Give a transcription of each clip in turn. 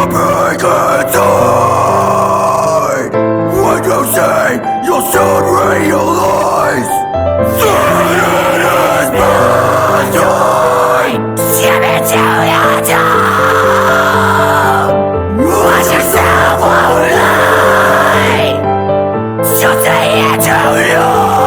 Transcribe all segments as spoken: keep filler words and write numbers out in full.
break inside. When you say you'll soon realize that it is mine. Skip it to your doom. Watch yourself online. She'll say it to you.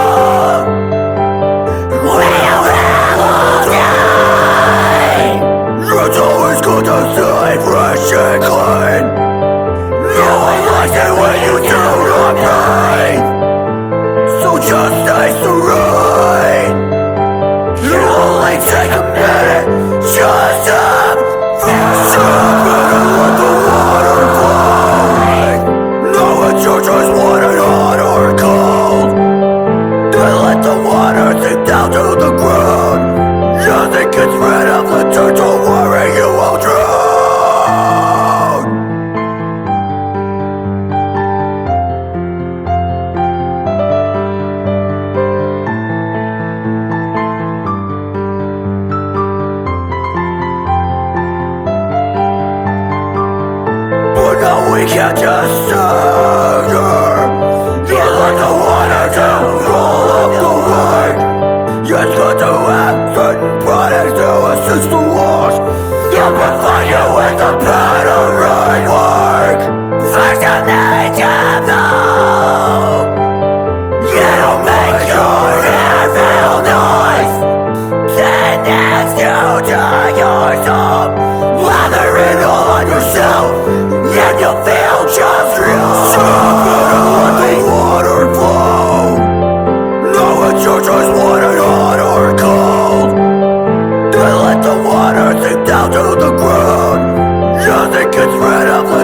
When you have all day. It's always good to stay fresh and clean. No one likes it when you do not pain. So just stay serene. It'll only take a minute. Just stop. Stop and let the water flow. No, it's your choice, wanted hot or cold. Then let the water sink down to the ground. Nothing gets rid of the dirt, don't worry, you won't drown. But now we can't just stand here. You let the water down, roll up the wind. It's good to have certain products to assist the wash. You'll provide you with the pattern work. First you need to know. It'll make your head feel nice. Then next you to yourself. Lather it all on yourself, and you'll feel just real. Stop it and let the water flow. No, it's your choice, wanted hot or cold. Then let the water sink down to the ground. Nothing gets rid of